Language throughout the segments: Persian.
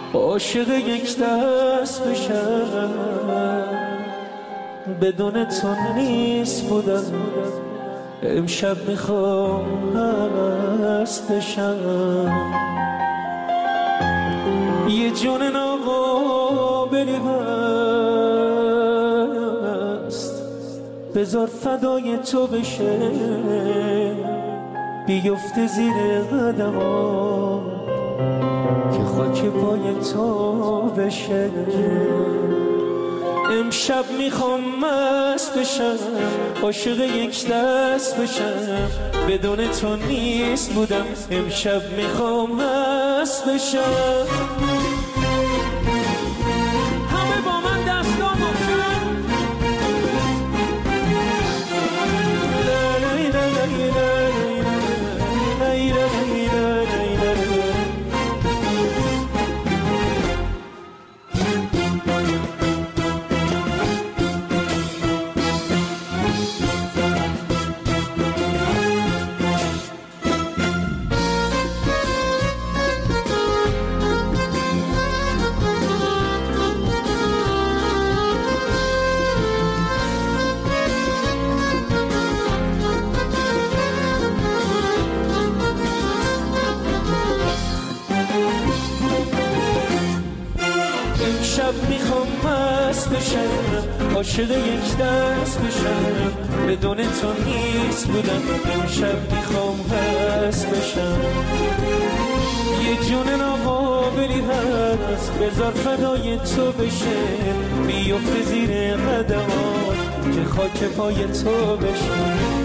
عاشق یک دست بشم، بدون تو نیست بودم. امشب میخوام هست بشم، یه جون ناقابلی هست، بذار فدای تو بشه، بیفته زیر قدمات که خاک پای تو بشه. امشب میخوام مست بشم، عاشق یک دست بشم، بدون تو نیست بودم. امشب میخوام مست بشم. همه با من دستامو میخوام مست بشم، عاشق یک دست بشم، بدون تو نیست بودم. امشب میخوام مست بشم، یه جون ناقابلی هست، بذار فدای تو بشه، بیفته زیر قدمات که خاک پای تو بشه.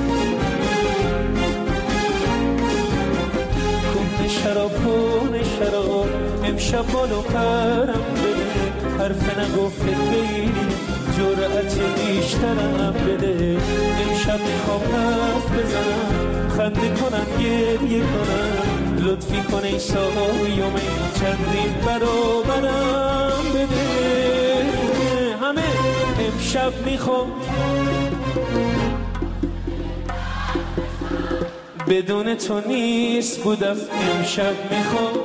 کن شراب کن شراب، امشب بالو پرم بده، حرف نگفته خیلی جرأت بیشترم بده. امشب میخوام حرف بزنم، خنده کنم گریه کنم، لطفی کن ای سایومه چندین برابرم بده. همه امشب میخوام بدون تو نیست بودم. امشب میخوام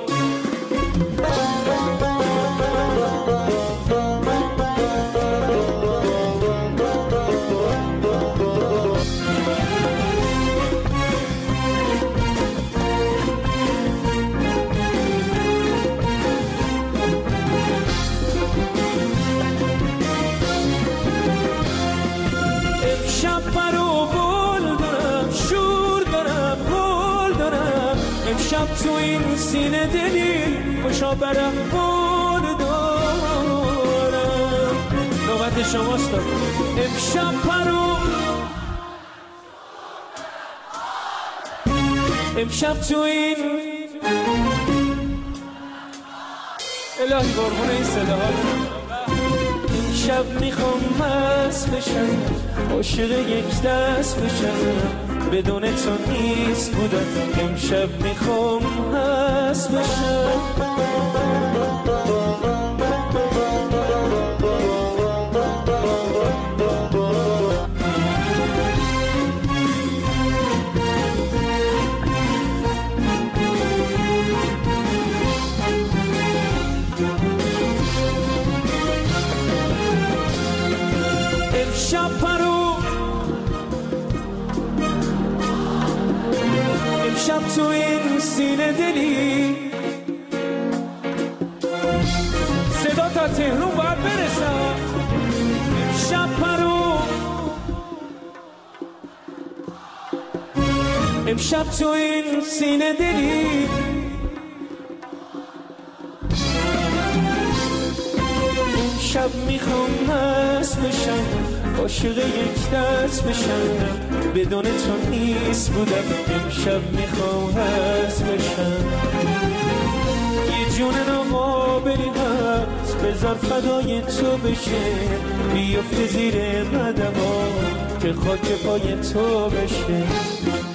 امشب تو این سینه دلی خوشا برم بول دارم. نوبت شماست. امشب پرو امشب تو این الهی قربون این صداها. امشب میخوام مست بشم، عاشق یک دست بشم، بدون تو نیست بودم. امشب میخوام هست بشم. امشب پرو امشب تو این سینه دلی، صدا تا تهرون باید برسم. امشب پرو امشب تو این سینه دلی، امشب میخوام مست بشم، عاشق یک دست بشم، بدون تو نیست بودم. امشب میخوام هست بشم، یه جون ناقابلی هست، بذار فدای تو بشه، بیفته زیر قدمات که خاک پای تو بشه.